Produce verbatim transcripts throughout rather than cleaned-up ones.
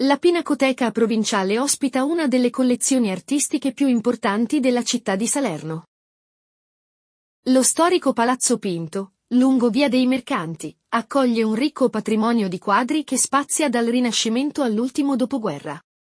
La Pinacoteca Provinciale ospita una delle collezioni artistiche più importanti della città di Salerno. Lo storico Palazzo Pinto, lungo Via dei Mercanti, accoglie un ricco patrimonio di quadri che spazia dal Rinascimento all'ultimo dopoguerra.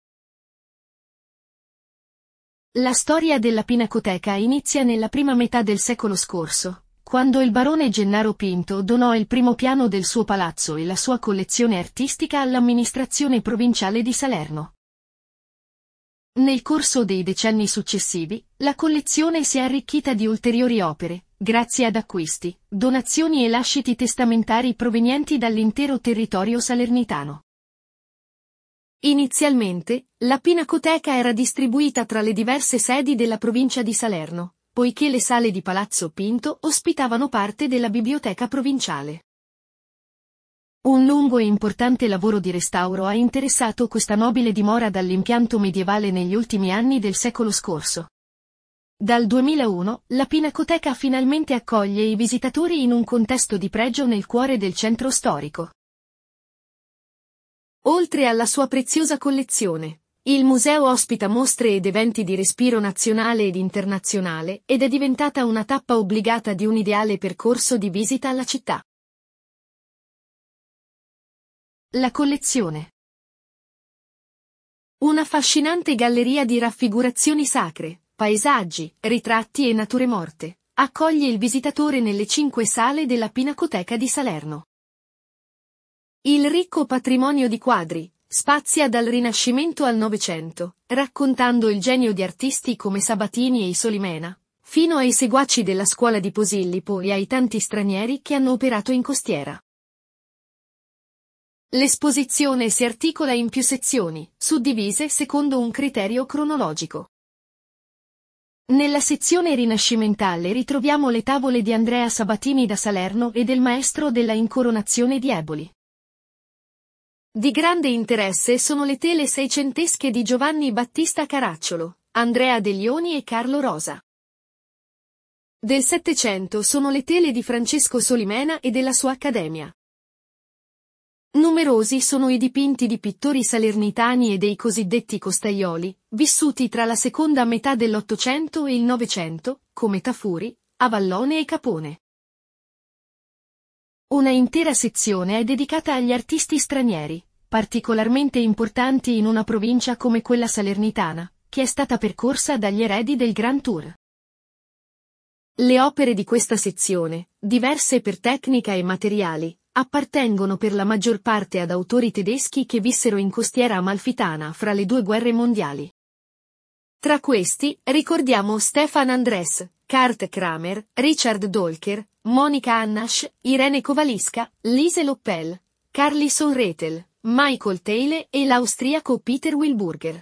La storia della Pinacoteca inizia nella prima metà del secolo scorso, quando il barone Gennaro Pinto donò il primo piano del suo palazzo e la sua collezione artistica all'amministrazione provinciale di Salerno. Nel corso dei decenni successivi, la collezione si è arricchita di ulteriori opere, grazie ad acquisti, donazioni e lasciti testamentari provenienti dall'intero territorio salernitano. Inizialmente, la Pinacoteca era distribuita tra le diverse sedi della provincia di Salerno, poiché le sale di Palazzo Pinto ospitavano parte della biblioteca provinciale. Un lungo e importante lavoro di restauro ha interessato questa nobile dimora dall'impianto medievale negli ultimi anni del secolo scorso. Dal duemilauno, la Pinacoteca finalmente accoglie i visitatori in un contesto di pregio nel cuore del centro storico. Oltre alla sua preziosa collezione, il museo ospita mostre ed eventi di respiro nazionale ed internazionale ed è diventata una tappa obbligata di un ideale percorso di visita alla città. La collezione. Una affascinante galleria di raffigurazioni sacre, paesaggi, ritratti e nature morte, accoglie il visitatore nelle cinque sale della Pinacoteca di Salerno. Il ricco patrimonio di quadri spazia dal Rinascimento al Novecento, raccontando il genio di artisti come Sabatini e Solimena, fino ai seguaci della scuola di Posillipo e ai tanti stranieri che hanno operato in costiera. L'esposizione si articola in più sezioni, suddivise secondo un criterio cronologico. Nella sezione rinascimentale ritroviamo le tavole di Andrea Sabatini da Salerno e del maestro della Incoronazione di Eboli. Di grande interesse sono le tele seicentesche di Giovanni Battista Caracciolo, Andrea De Lioni e Carlo Rosa. Del Settecento sono le tele di Francesco Solimena e della sua accademia. Numerosi sono i dipinti di pittori salernitani e dei cosiddetti costaioli, vissuti tra la seconda metà dell'Ottocento e il Novecento, come Tafuri, Avallone e Capone. Una intera sezione è dedicata agli artisti stranieri, particolarmente importanti in una provincia come quella salernitana, che è stata percorsa dagli eredi del Grand Tour. Le opere di questa sezione, diverse per tecnica e materiali, appartengono per la maggior parte ad autori tedeschi che vissero in costiera amalfitana fra le due guerre mondiali. Tra questi, ricordiamo Stefan Andres, Kurt Kramer, Richard Dolker, Monika Annasch, Irene Kowaliska, Lise Loppel, Carlisson Rethel, Michael Teile e l'austriaco Peter Wilburger.